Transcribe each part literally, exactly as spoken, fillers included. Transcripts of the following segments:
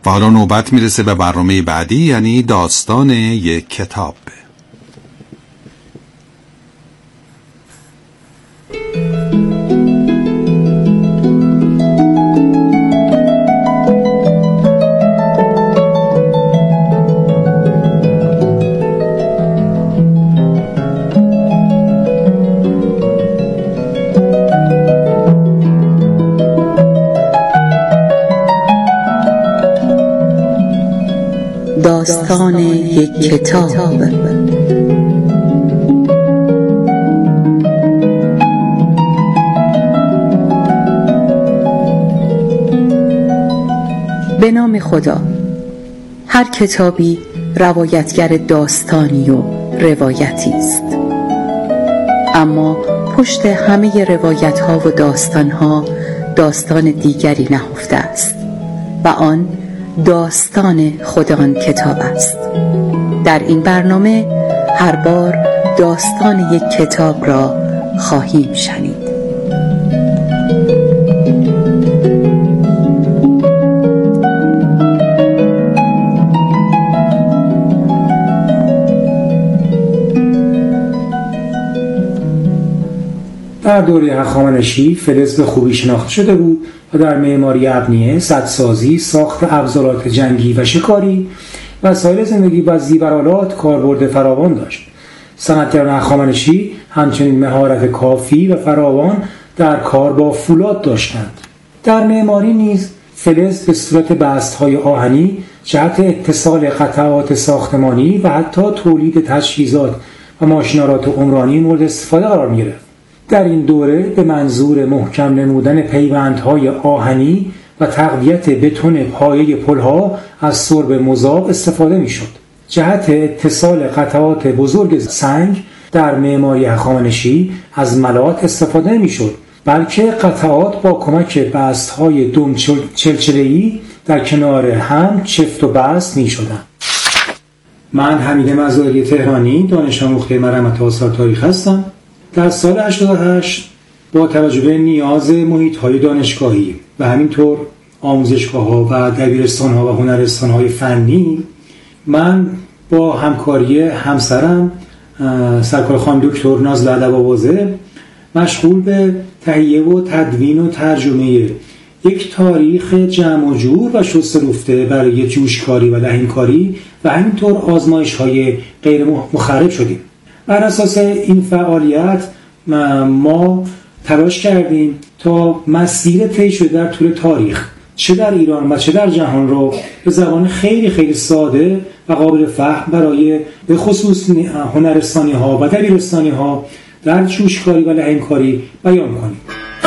و حالا نوبت میرسه به برنامه بعدی، یعنی داستان یک کتاب. داستان یک کتاب. به نام خدا. هر کتابی روایتگر داستانی و روایتی است، اما پشت همه روایت ها و داستان ها داستان دیگری نهفته است و آن داستان خود آن کتاب است. در این برنامه هر بار داستان یک کتاب را خواهیم شنید. در دوره هخامنشی فلز به خوبی شناخته شده بود و در معماری ابنیه، سدسازی، ساخت ابزارات جنگی و شکاری، وسایل زندگی و زیورآلات کاربرد فراوان داشت. صنعتگران هخامنشی همچنین مهارت کافی و فراوان در کار با فولاد داشتند. در معماری نیز فلز به صورت بست‌های آهنی جهت اتصال قطعات ساختمانی و حتی تولید تجهیزات و ماشین‌آلات عمرانی مورد استفاده قرار می‌گرفت. در این دوره به منظور محکم نمودن پیوندهای آهنی و تقویت بتون پایه پلها از سرب مذاب استفاده می‌شد. جهت اتصال قطعات بزرگ سنگ در معماری هخامنشی از ملات استفاده نمی‌شد، بلکه قطعات با کمک بست‌های دم چلچله‌ای در کنار هم چفت و بست می‌شدند. من حمید مزاری تهرانی، دانش آموخته مرحمت آثار تاریخ هستم. در سال هشتاد و هشت با توجه به نیاز محیط‌های دانشگاهی و همینطور آموزشگاه‌ها و دبیرستان‌ها و هنرستان‌های فنی، من با همکاری همسرم سرکار خانم دکتر نازله ادب‌آوازه مشغول به تهیه و تدوین و ترجمه یک تاریخ جمع و جور و شسته رفته برای جوشکاری و لحیمکاری و همینطور آزمایش‌های غیر مخرب شدیم. بر اساس این فعالیت ما تلاش کردیم تا مسیر طی شده در طول تاریخ، چه در ایران و چه در جهان، رو به زبان خیلی خیلی ساده و قابل فهم برای به خصوص هنرستانی ها و دبیرستانی ها در جوشکاری و لحیمکاری بیان کنیم.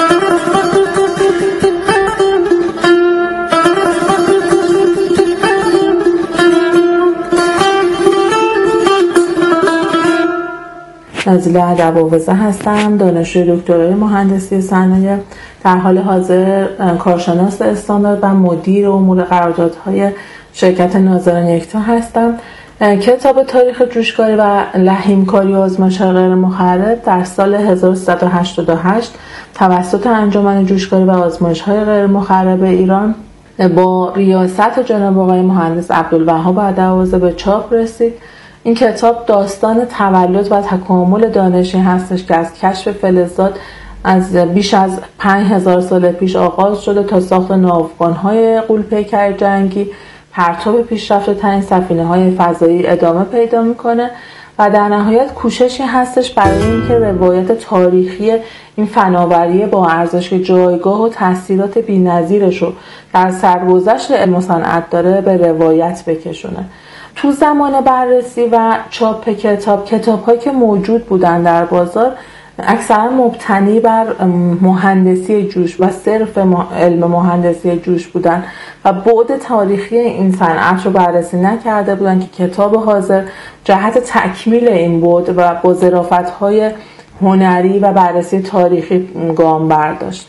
نازله ادب‌آوازه هستم، دانشجوی دکترای مهندسی صنایع، در حال حاضر کارشناس استاندارد و مدیر امور قراردادهای شرکت ناظران یکتا هستم. کتاب تاریخ جوشکاری و لحیمکاری و آزمایش‌های غیر مخرب در سال هزار و سیصد و هشتاد و هشت توسط انجمن جوشکاری و آزمایش‌های غیر مخرب ایران با ریاست جناب آقای مهندس عبدالوهاب ادب‌آوازه به چاپ رسید. این کتاب داستان تولد و تکامل دانشی هستش که از کشف فلزات از بیش از پنج هزار سال پیش آغاز شده تا ساخت ناوگان‌های غول‌پیکر جنگی، پرتاب پیشرفته ترین سفینه‌های فضایی ادامه پیدا می‌کنه و در نهایت کوششی هستش برای اینکه روایت تاریخی این فناوری با ارزش که جایگاه و تأثیرات بی‌نظیرش رو در سرگذشت علم و صنعت داره به روایت بکشونه. تو زمان بررسی و چاپ کتاب، کتاب‌هایی که موجود بودن در بازار اکثرا مبتنی بر مهندسی جوش و صرف علم مهندسی جوش بودن و بعد تاریخی این صنعت رو بررسی نکرده بودن که کتاب حاضر جهت تکمیل این بعد و با ظرافت‌های هنری و بررسی تاریخی گام برداشت.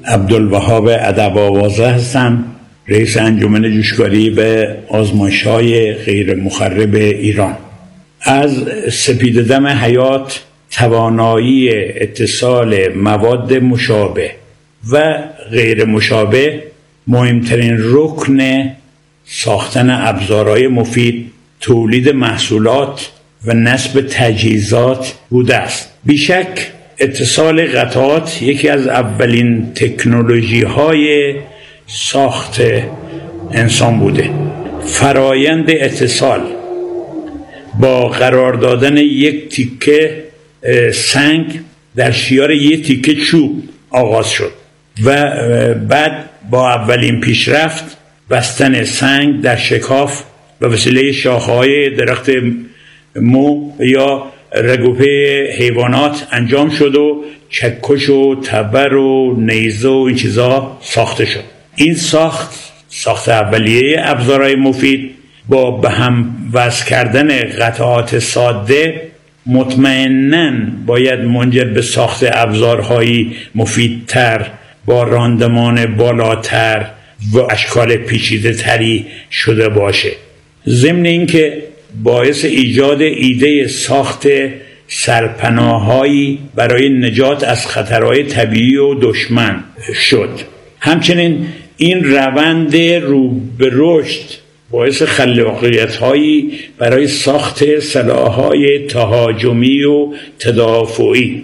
عبدالوهاب ادب آوازه هستم، رئیس انجمن جوشکاری و آزمایش‌های غیر مخرب ایران. از سپیددم حیات توانایی اتصال مواد مشابه و غیر مشابه مهمترین رکن ساختن ابزارهای مفید، تولید محصولات و نصب تجهیزات بوده است. بیشک اتصال قطعات یکی از اولین تکنولوژی های ساخت انسان بوده. فرایند اتصال با قرار دادن یک تیکه سنگ در شیار یک تیکه چوب آغاز شد و بعد با اولین پیشرفت بستن سنگ در شکاف به وسیله شاخه‌های درخت مو یا رگوپه حیوانات انجام شد و چکش و تبر و نیزه و این چیزا ساخته شد. این ساخت ساخت اولیه ابزارهای مفید با به هم وصل کردن قطعات ساده مطمئناً باید منجر به ساخت ابزارهای مفیدتر با راندمان بالاتر و اشکال پیچیده تری شده باشه. ضمن اینکه باعث ایجاد ایده ساخت سرپناهایی برای نجات از خطرهای طبیعی و دشمن شد. همچنین این روند رو به رشد باعث خلاقیت‌هایی برای ساخت سلاح‌های تهاجمی و تدافعی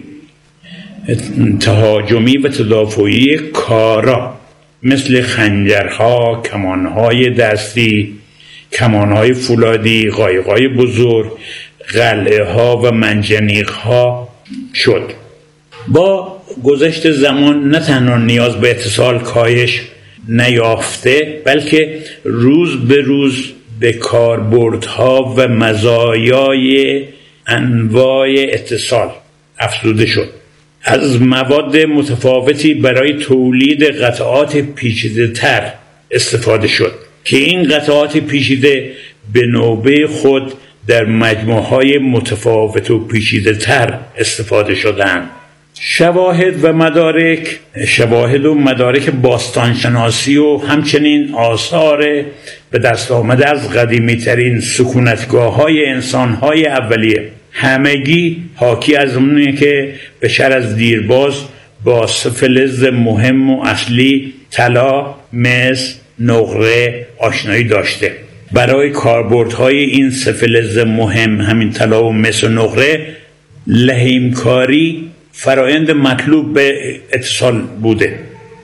تهاجمی و تدافعی کارا مثل خنجرها، کمانهای دستی، کمانهای فولادی، قایق‌های بزرگ، قلعه‌ها و منجنیق‌ها شد. با گذشت زمان نه تنها نیاز به اتصال کاهش نیافته، بلکه روز به روز به کاربردها و مزایای انواع اتصال افزوده شد. از مواد متفاوتی برای تولید قطعات پیچیده تر استفاده شد که این قطعات پیچیده به نوبه خود در مجموعهای متفاوت و پیچیده تر استفاده شدند. شواهد و مدارک شواهد و مدارک باستانشناسی و همچنین آثار به دست آمده از قدیمی ترین سکونتگاه های انسان های اولیه همگی حاکی از اونه که بشر از دیرباز با سه فلز مهم و اصلی طلا، مس، نقره آشنایی داشته. برای کاربردهای این سه فلز مهم، همین طلا و مس و نقره، لحیمکاری فرایند مطلوب به اتصال بوده.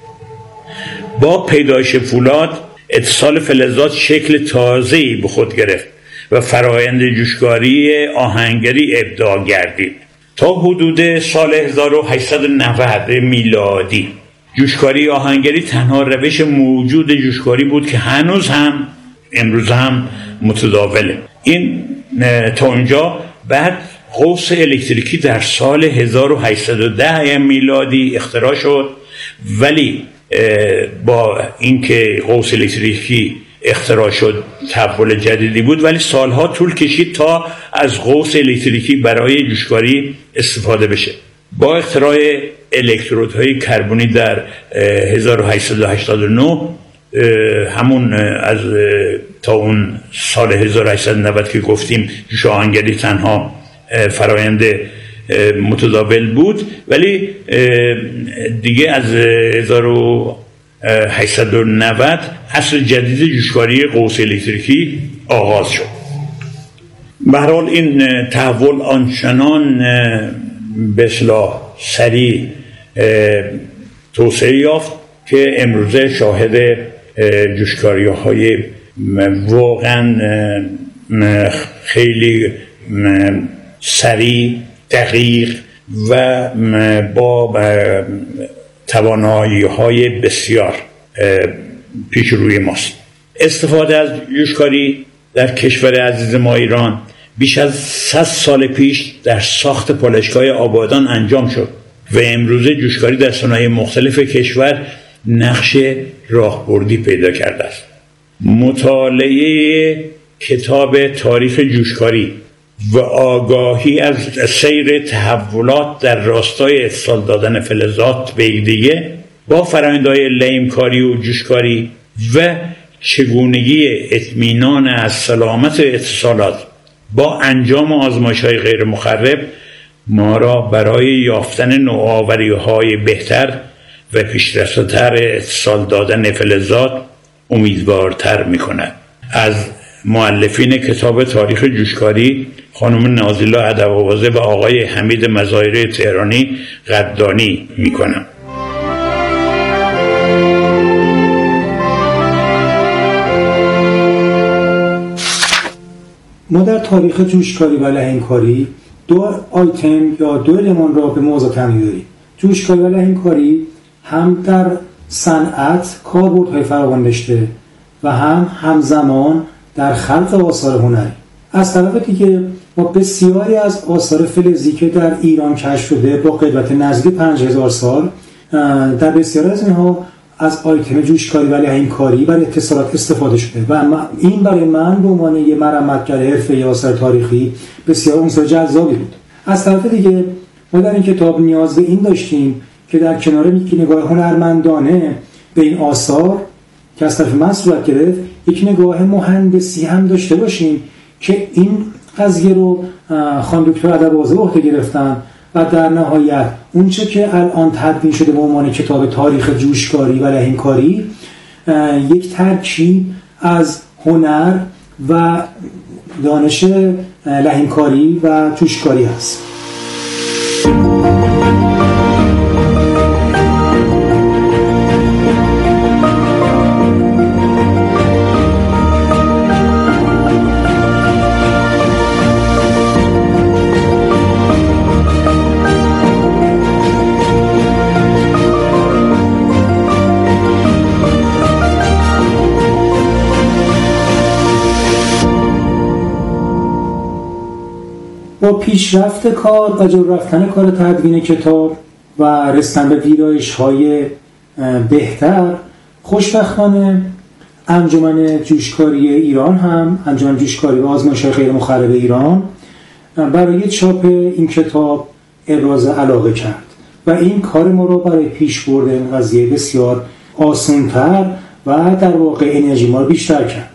با پیدایش فولاد اتصال فلزات شکل تازه‌ای به خود گرفت و فرایند جوشکاری آهنگری ابداع گردید. تا حدود سال هزار و هشتصد و نود میلادی جوشکاری آهنگری تنها روش موجود جوشکاری بود که هنوز هم امروز هم متداوله. این تا اونجا. بعد قوس الکتریکی در سال هزار و هشتصد و ده میلادی اختراع شد، ولی با اینکه قوس الکتریکی اختراع شد تحول جدیدی بود، ولی سالها طول کشید تا از قوس الکتریکی برای جوشکاری استفاده بشه. با اختراع الکترودهای کربنی در هزار و هشتصد و هشتاد و نه، همون از تا اون سال هزار و هشتصد و نود که گفتیم جوش آهنگری تنها فرایند متداول بود، ولی دیگه از هزار و هشتصد و نود عصر جدید جوشکاری قوس الکتریکی آغاز شد. به هر حال این تحول آنچنان به اصطلاح سریع توسعه یافت که امروزه شاهد جوشکاری‌های واقعا خیلی سریع، دقیق و با توانایی‌های بسیار پیش روی ماست. استفاده از جوشکاری در کشور عزیز ما ایران بیش از صد سال پیش در ساخت پالایشگاه آبادان انجام شد و امروزه جوشکاری در صنایع مختلف کشور نقش راهبردی پیدا کرده است. مطالعه کتاب تاریخ جوشکاری و آگاهی از سیر تحولات در راستای اتصال دادن فلزات به یکدیگه با فرآیندهای لیمکاری و جوشکاری و چگونگی اطمینان از سلامت اتصالات با انجام آزمایش‌های غیر مخرب ما را برای یافتن نوآوری‌های بهتر و پیشرفته‌تر اتصال دادن فلزات امیدوارتر می‌کند. از مؤلفین کتاب تاریخ جوشکاری خانم نازیلا ادب‌آوازه و آقای حمید مظاهری تهرانی قدردانی می‌کنم. ما در تاریخ جوشکاری و لحنکاری دو آیتم یا دو المان را به موضوع تمایل داریم. جوشکاری و لحنکاری هم در صنعت کاربردهای فراوان داشته و هم همزمان در خلق آثار هنری. از طرف دیگه ما بسیاری از آثار فلزی که در ایران کشف شده با قدمت نزدیک پنج هزار سال، در بسیاری از اینها از آیتم جوشکاری و لحنکاری برای اتصالات استفاده شده و این برای من به عنوان یک مرمتگر حرفه‌ای آثار تاریخی بسیار عنصر جذابی بود. از طرف دیگه ما در این کتاب نیاز به این داشتیم که در کنار یک نگاه هنرمندانه به این آثار که از طرف من صورت گرفت، یک نگاه مهندسی هم داشته باشیم که این قضیه رو خانم دکتر ادب‌آوازه به عهده گرفتن و در نهایت اونچه که الان تدوین شده به عنوان کتاب تاریخ جوشکاری و لحنکاری یک ترکیب از هنر و دانش لحنکاری و جوشکاری هست. با پیشرفت کار و جلو رفتن کار تدوین کتاب و رسیدن به ویرایش‌های بهتر، خوشبختانه انجمن جوشکاری ایران هم انجمن جوشکاری و آزمایش‌های غیر مخرب ایران برای چاپ این کتاب ابراز علاقه کرد و این کار ما رو برای پیشبرد این قضیه بسیار آسان‌تر و در واقع انرژی ما رو بیشتر کرد.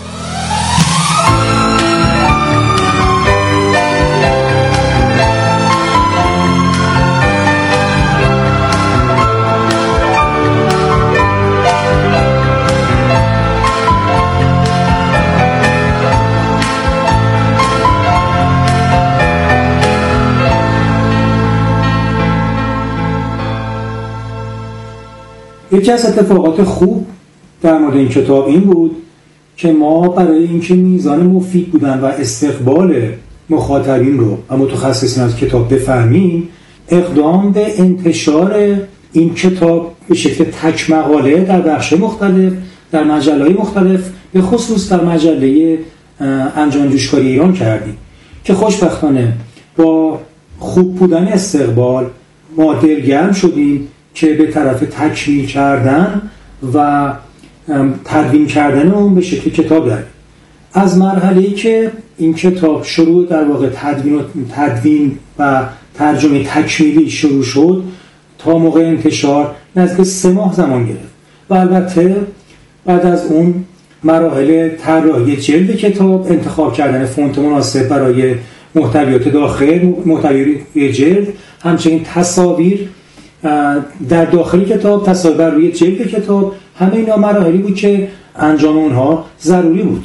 یکی از اتفاقات خوب در مورد این کتاب این بود که ما برای اینکه میزان مفید بودن و استقبال مخاطبین رو و متخصصین از کتاب بفهمیم، اقدام به انتشار این کتاب به شکل تک مقاله در بخش مختلف در مجله‌های مختلف، به خصوص در مجله انجمن جوشکاری ایران کردیم که خوشبختانه با خوب بودن استقبال ما دلگرم شدیم که به طرف تکمیل کردن و تدوین کردن اون به شکل کتاب داریم. از مرحله‌ای که این کتاب شروع در واقع تدوین و تدوین و ترجمه تکمیلی شروع شد تا موقع انتشار نزدیک سه ماه زمان گرفت و البته بعد از اون مراحل طراحی جلد کتاب، انتخاب کردن فونت مناسب برای محتویات داخل محتویات جلد، همچنین تصاویر در داخل کتاب، تصاویر بر روی جلد کتاب، همه اینا مراحلی بود که انجام اونها ضروری بود.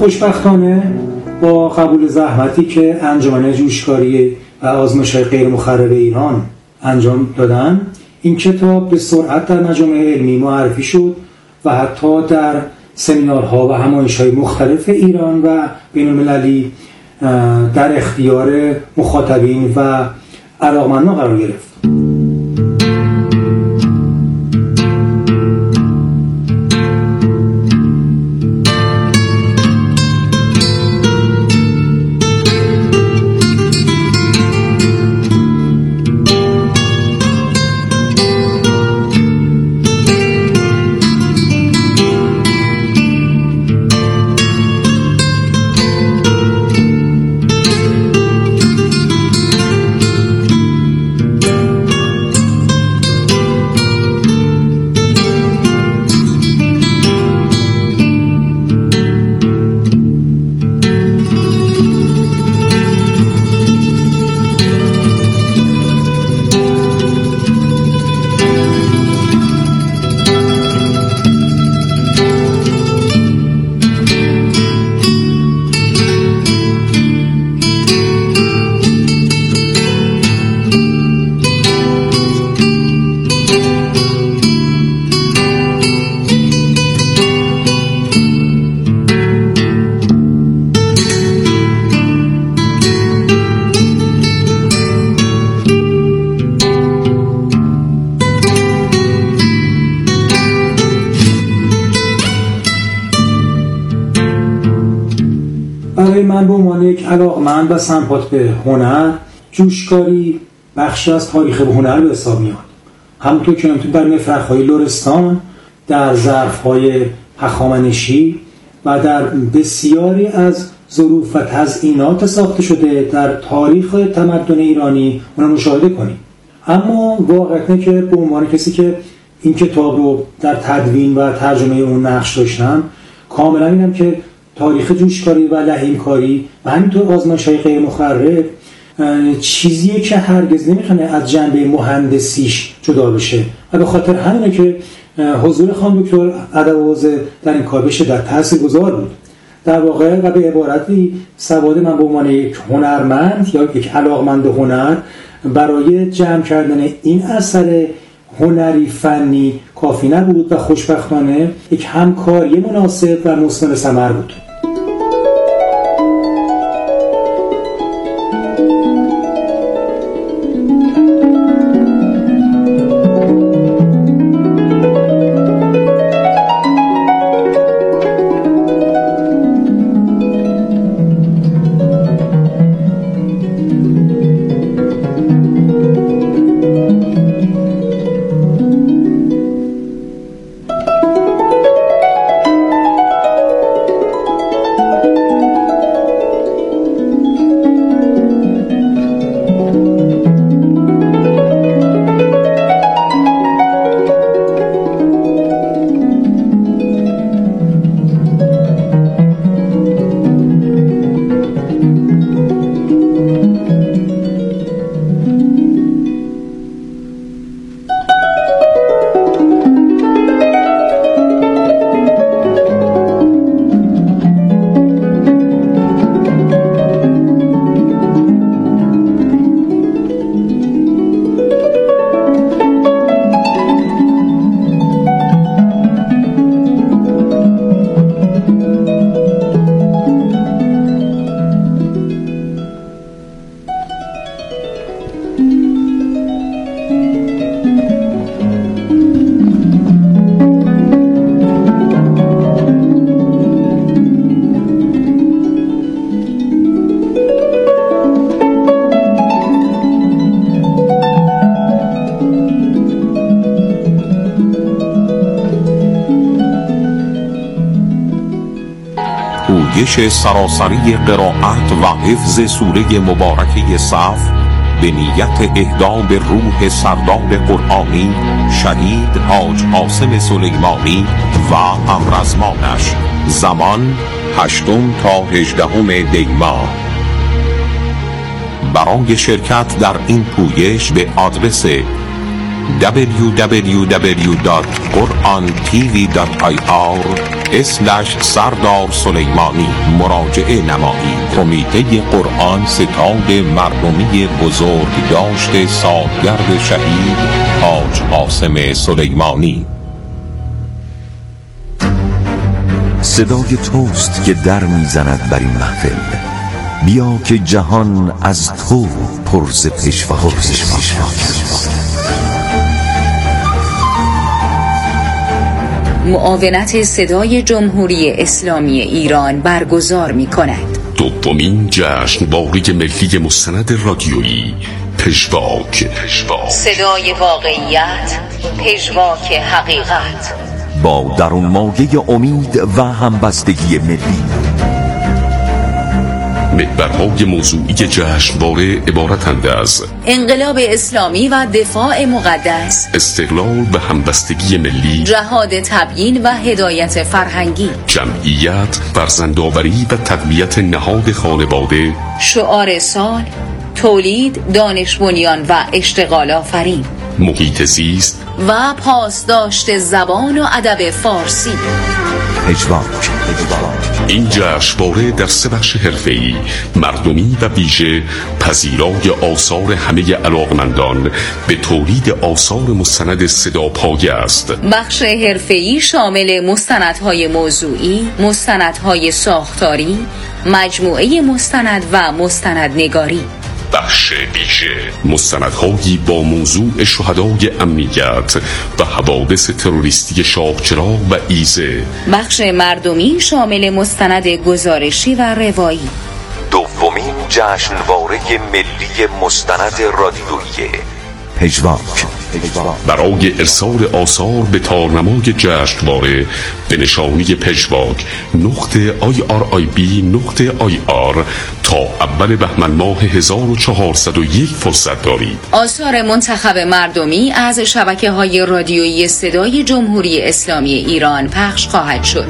خوشبختانه با قبول زحمتی که انجمن جوشکاری و آزمایش‌های غیر مخرب ایران انجام دادن، این کتاب به سرعت در مجامع علمی معرفی شد و حتی در سمینارها و همایش‌های مختلف ایران و بین‌المللی در اختیار مخاطبین و علاقمندان قرار گرفت. برای من به عنوان یک علاقمند و سمپات به هنر، جوشکاری بخشی از تاریخ هنر به حساب میاد. همونطور که در مفرخ‌های لرستان، در ظرف‌های هخامنشی و در بسیاری از ظروف و تزئینات ساخته شده در تاریخ تمدن ایرانی اون رو مشاهده کنیم. اما واقعیت که به عنوان کسی که این کتاب رو در تدوین و ترجمه اون نقش داشتم، کاملا اینم که تاریخ جوشکاری و لحیمکاری و همینطور آزمایش‌های غیر مخرب چیزیه که هرگز نمیتونه از جنبه مهندسیش جدا بشه و به خاطر همینه که حضور خانم دکتر عدوآوازه در این کار به شدت تاثیرگذار بود. در واقع و به عبارتی سواد من به عنوان یک هنرمند یا یک علاقمند هنر برای جمع کردن این اثر هنری فنی کافی نبود و خوشبختانه یک همکاری مناسب و مثمر ثمر بود. پویش سراسری قرائت و حفظ سوره مبارکه صف به نیت اهدا به روح سردار قرآنی شهید حاج عاصم سلیمانی و همرزمانش. زمان هشتم تا هجدهم دی ماه. برای شرکت در این پویش به آدرس دبلیو دبلیو دبلیو دات قرآن تی وی دات آی آر اسلش سردار سلیمانی مراجعه نمایید. کمیته قرآن ستاد مردمی بزرگ داشت سالگرد شهید حاج قاسم سلیمانی. صدای توست که در میزند بر این محفل، بیا که جهان از تو پر ز پژواکست. معاونت صدای جمهوری اسلامی ایران برگزار می کند دومین جشنواره ملی مستند رادیویی پژواک. صدای واقعیت، پژواک حقیقت، با درون مایه امید و همبستگی ملی. محورهای موضوعی جشنواره عبارتند از انقلاب اسلامی و دفاع مقدس، استقلال و همبستگی ملی، جهاد تبیین و هدایت فرهنگی، جمعیت، فرزندآوری و تقویت نهاد خانواده، شعار سال، تولید، دانش بنیان و اشتغال آفرین، محیط زیست و پاسداشت زبان و ادب فارسی. پژواک. این جشنواره در سه بخش حرفه‌ای، مردمی و ویژه پذیرای آثار همه علاقمندان به تولید آثار مستند صداپایه است. بخش حرفه‌ای شامل مستندهای موضوعی، مستندهای ساختاری، مجموعه مستند و مستندنگاری. بخش ویژه مستندهایی با موضوع شهدای امنیت و حوادث تروریستی شاهچراغ و ایزه. بخش مردمی شامل مستند گزارشی و روایی. دومین جشنواره ملی مستند رادیویی پژواک. برای ارسال آثار به تارنمای جشنواره به نشانی پژواک نقطه آی آر آی بی نقطه آی آر تا اول بهمن ماه هزار و چهارصد و یک فرصت دارید. آثار منتخب مردمی از شبکه‌های رادیویی صدای جمهوری اسلامی ایران پخش خواهد شد.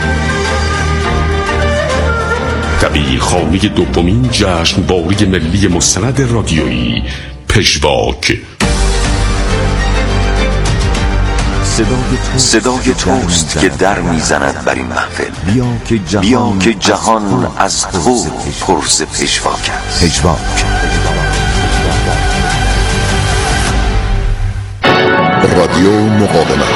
طبیعی خانه دومین جشنواره ملی مستند رادیویی پژواک. صدای توست که در میزند بر این محفل، بیا که جهان, بیا که جهان از تو پر ز پژواک است. پژواک. رادیو مقاومت.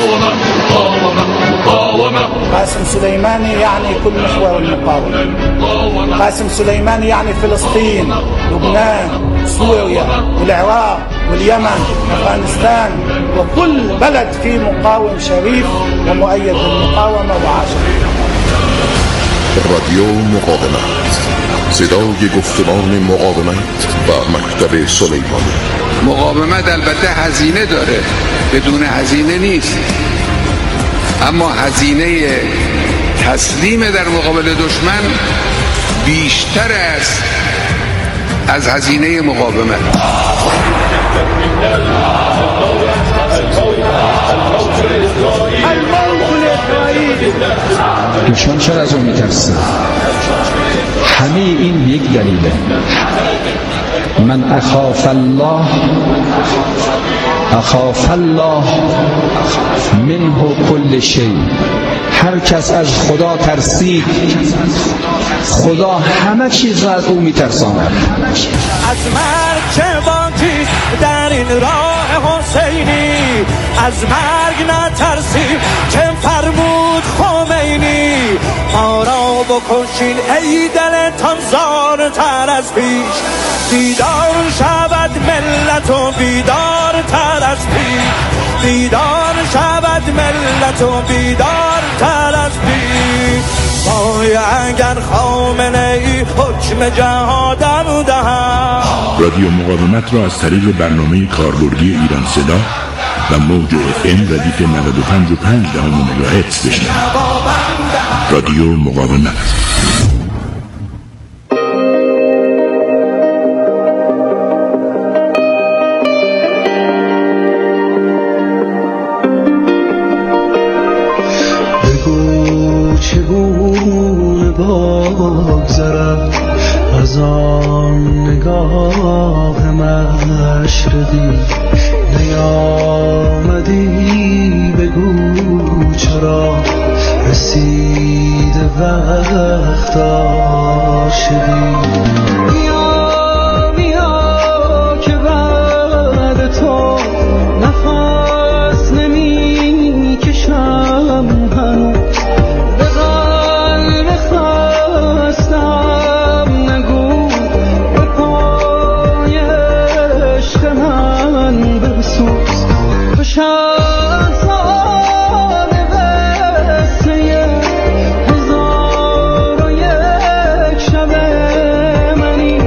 قاسم سليماني يعني كل محور المقاومة. قاسم سليماني يعني فلسطين، لبنان، سوريا والعراق واليمن وأفغانستان وكل بلد فيه مقاوم شريف ومؤيد بالمقاومة وعاشق. رادیو مقاومت، صدای گفتمان مقاومت و مکتب سلیمانی. مقاومت البته هزینه داره، بدون هزینه نیست، اما هزینه تسلیم در مقابل دشمن بیشتر است از هزینه مقاومت. دشمن چرا از اون میترسه؟ همه این یک دلیله. من اخاف الله اخاف الله منه کل شی. هر کس از خدا ترسید، خدا همه چیز را از او میترساند. از مرگ چه باکی در این راه حسینی، از مرگ نترسیم که فرمود خمینی. ما را بکشین ای دلتان زارتر از پیش، بیدار شود ملت و بیدار تر از پیش، بیدار شود ملت و بیدار تر از پیش. وای اگر خامنه ای حکم جهادم دهد. رادیو مقاومت را از طریق برنامه کاربردی ایران صدا و موج اف ام ردیف نود و پنج و پنج دهم مگاهرتز بشنوید. رادیو مقاومت. بگو چگونه بگذرد از آن نگاه مشرقی، نگاه عاشقی. بیا بیا که بعد تو نفس نمی کشم هنوز، به قلب خستم نگو به پای عشق من بسوز. خوشم ساده قصه هزار و یک شب منی،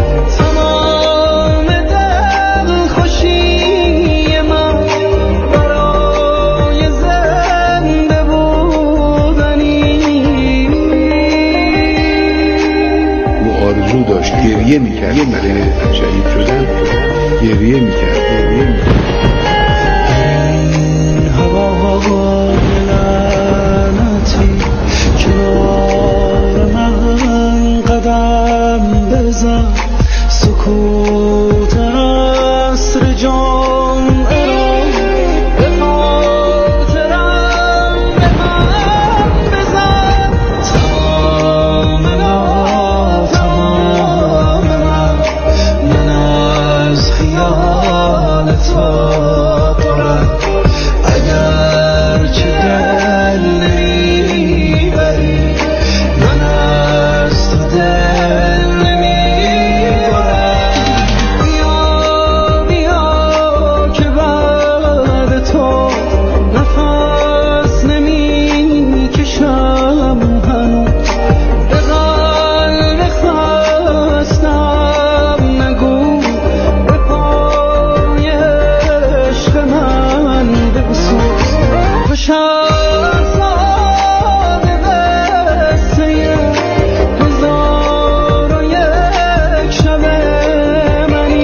تمام دل خوشی من برای زنده بودنی. او آرزو داشت، گریه میکرد برای شهید شدن، گریه میکرد گریه میکرد این هوای لعنتی کنار من قدم بزن، سکوت عصر جمعه را به خاطرم به من بزن. تمام من تمام من من از خیالت دارم، اگر چه دل نمیبری من از تو دل نمیبرم. بیا بیا که بعد تو نفس نمی کشم هنوز، به قلب خستم نگو به پای عشق من بسوز. خوشم ساده قصه هزار و یک شب منی،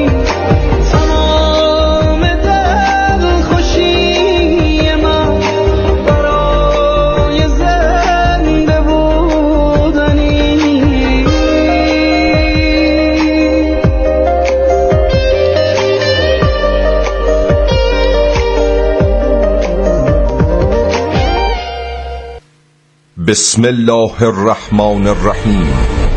تمام دل خوشی من برای زنده بودنی. بسم الله الرحمن الرحیم.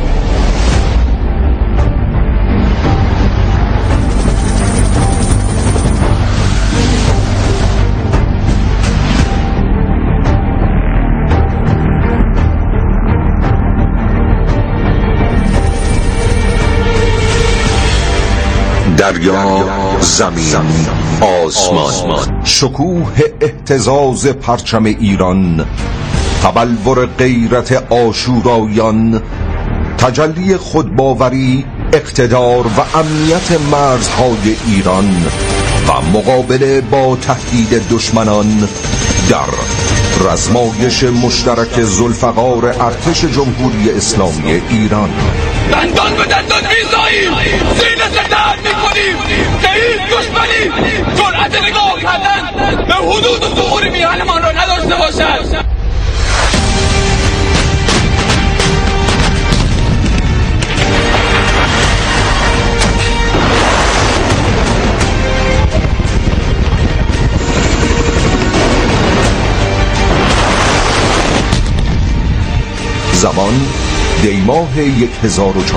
دریا، زمین، آسمان، شکوه اهتزاز پرچم ایران، تبلور غیرت آشورایان، تجلی خودباوری، اقتدار و امنیت مرزهای ایران و مقابله با تهدید دشمنان در رزمایش مشترک ذوالفقار ارتش جمهوری اسلامی ایران. دندان به دندان میزاییم، سینه درد میکنیم که هیچ دشمنی جرأت نگاه کردن به حدود و ظهور میهنمان را نداشته باشد. زمان دیماه یک هزار و